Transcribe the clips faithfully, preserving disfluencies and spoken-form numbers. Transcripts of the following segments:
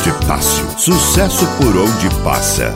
de Tássio, sucesso por onde passa.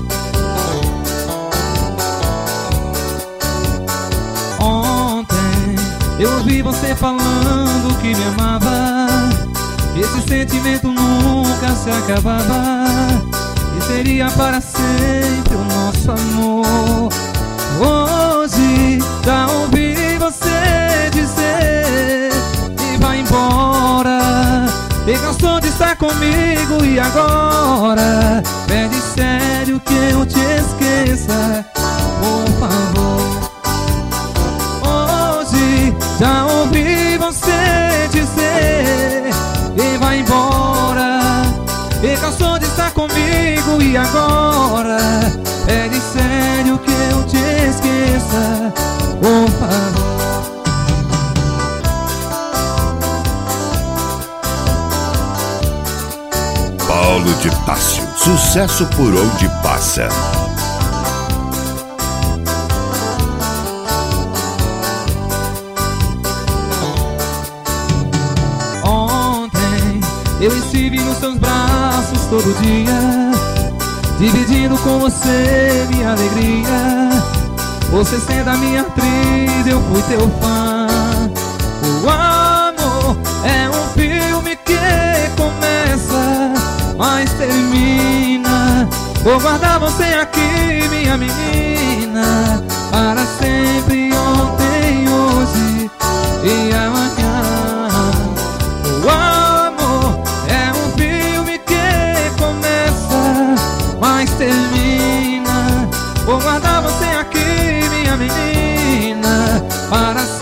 Ontem eu ouvi você falando que me amava. Esse sentimento nunca se acabava e seria para sempre o nosso amor. Hoje já ouvi você dizer que vai embora, e cansou de estar comigo e agora pede sério que eu te esqueça, por favor. Hoje já ouvi você dizer que vai embora, e cansou de estar comigo e agora pede sério que eu te esqueça, por favor. Paulo de Tássio, sucesso por onde passa. Ontem eu estive nos seus braços todo dia, dividindo com você minha alegria. Você sendo a minha atriz, eu fui teu fã. O amor é um filme que começa, mas termina. Vou guardar você aqui, minha menina, para sempre, ontem, hoje e amanhã. O amor é um filme que começa, mas termina. Vou guardar você aqui, minha menina, para sempre.